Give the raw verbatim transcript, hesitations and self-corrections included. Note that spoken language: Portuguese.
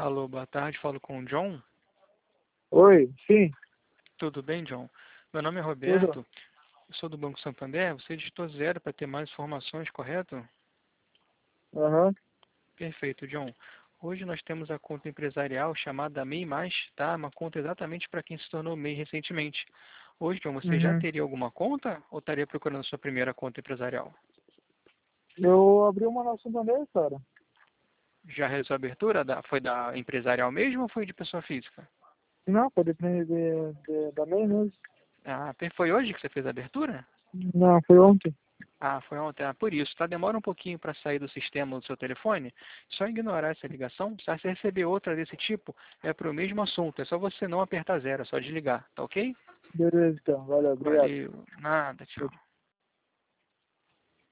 Alô, boa tarde, falo com o John. Oi, sim, Tudo bem, John? Meu nome é tudo. Roberto, eu sou do Banco Santander. Você digitou zero para ter mais informações, correto? Aham. Perfeito, John. Hoje nós temos a conta empresarial chamada MEI Mais, tá? Uma conta exatamente para quem se tornou MEI recentemente. Hoje, John, você já Uhum. teria alguma conta ou estaria procurando sua primeira conta empresarial? Eu abri uma na Santander, cara. Já realizou a abertura? Da, foi da empresarial mesmo ou foi de pessoa física? Não, foi depender de, de, da MEI mesmo. Ah, per- foi hoje que você fez a abertura? Não, foi ontem. Ah, foi ontem. Ah, por isso, tá? Demora um pouquinho para sair do sistema do seu telefone. Só ignorar essa ligação. Se você receber outra desse tipo, é para o mesmo assunto. É só você não apertar zero, é só desligar, tá ok? Beleza, então. Valeu, obrigado. Valeu. Nada, tchau.